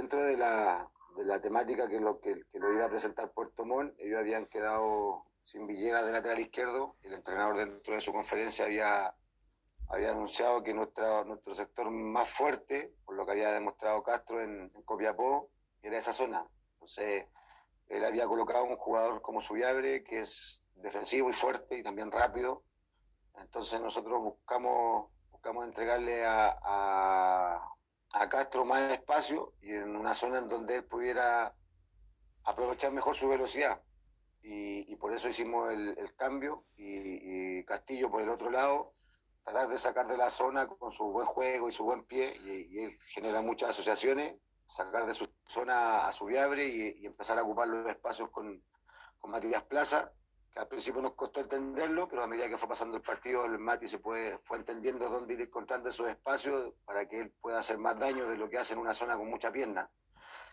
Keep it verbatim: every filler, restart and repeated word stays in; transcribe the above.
dentro de la, de la temática que lo, que, que lo iba a presentar Puerto Montt, ellos habían quedado sin Villegas de lateral izquierdo. El entrenador dentro de su conferencia había, había anunciado que nuestra, nuestro sector más fuerte, por lo que había demostrado Castro en, en Copiapó, era esa zona. Entonces, él había colocado un jugador como Subiabre, que es defensivo y fuerte y también rápido. Entonces nosotros buscamos, buscamos entregarle a, a, a Castro más espacio y en una zona en donde él pudiera aprovechar mejor su velocidad. Y, y por eso hicimos el, el cambio y, y Castillo por el otro lado, tratar de sacar de la zona con su buen juego y su buen pie, y, y él genera muchas asociaciones, sacar de su zona a su viabre y, y empezar a ocupar los espacios con, con Matías Plaza, que al principio nos costó entenderlo, pero a medida que fue pasando el partido, el Mati se puede, fue entendiendo dónde ir encontrando esos espacios para que él pueda hacer más daño de lo que hace en una zona con mucha pierna.